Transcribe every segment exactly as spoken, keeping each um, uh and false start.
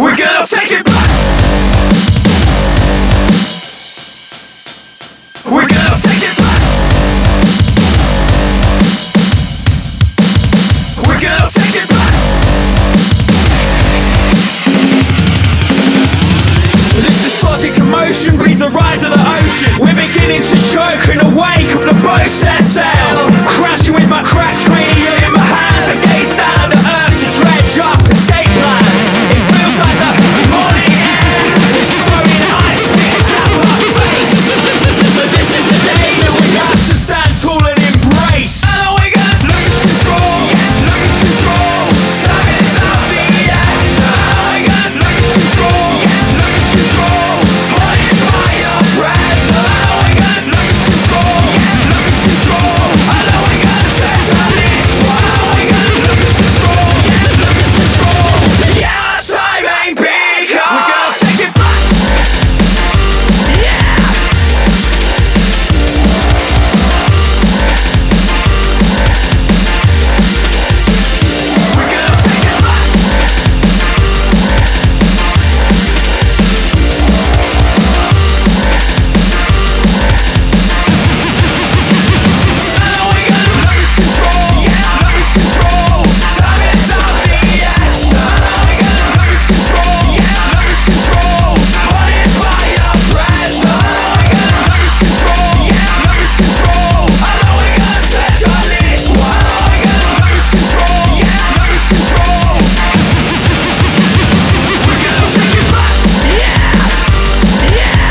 We're gonna take it back. We're gonna take it back. We're gonna take it back. This despotic commotion breeds the rise of the ocean. We're beginning to choke in the wake of the boat set sail. Crashing with my cracked cranium in my hands, I gaze down to earth to dredge up escape plans. It feels like the morning air is throwing ice picks at my face. But this is a day that we have to stand tall and embrace. And then we're gonna lose control, yeah, lose control. Time is up, yes. And then we're gonna lose control, yeah, lose control. Haunted by your breath. And then we're gonna lose control, yeah, lose control. And then we're gonna set our lips. And then we're gonna lose control, yeah, lose control. Yeah, our time ain't big. We're gonna take it back. Yeah. We're gonna take it back. And then we're gonna lose control, yeah, lose control. Time is up, yes. And then we're gonna lose control, yeah, lose control. Haunted by your breath. And then we're gonna lose control, yeah, lose control. And then we're gonna set our lips. And then we're gonna lose control, yeah, lose control. We're gonna take it back. Yeah, yeah.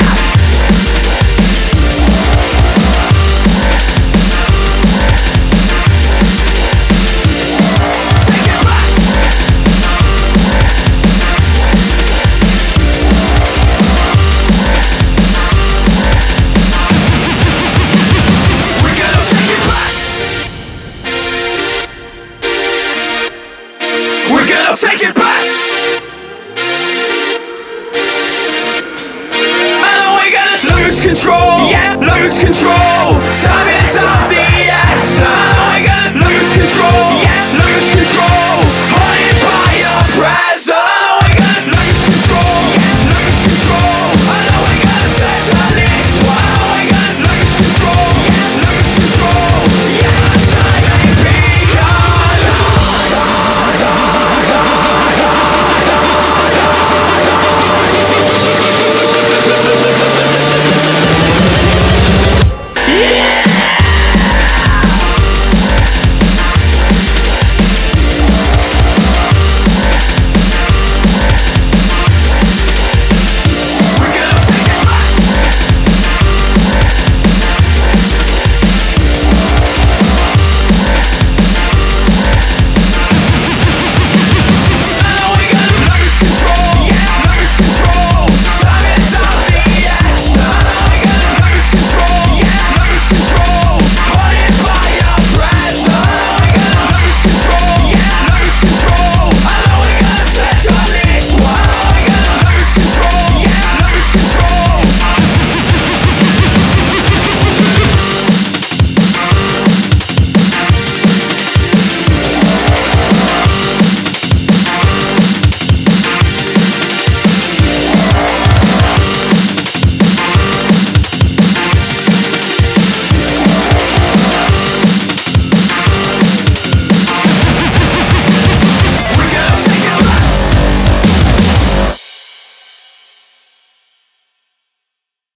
Take it back. We're gonna take it back. We're gonna take it back. And then we're gonna lose control, yeah, lose control. Time is up, yes. And then we're gonna lose control, yeah, lose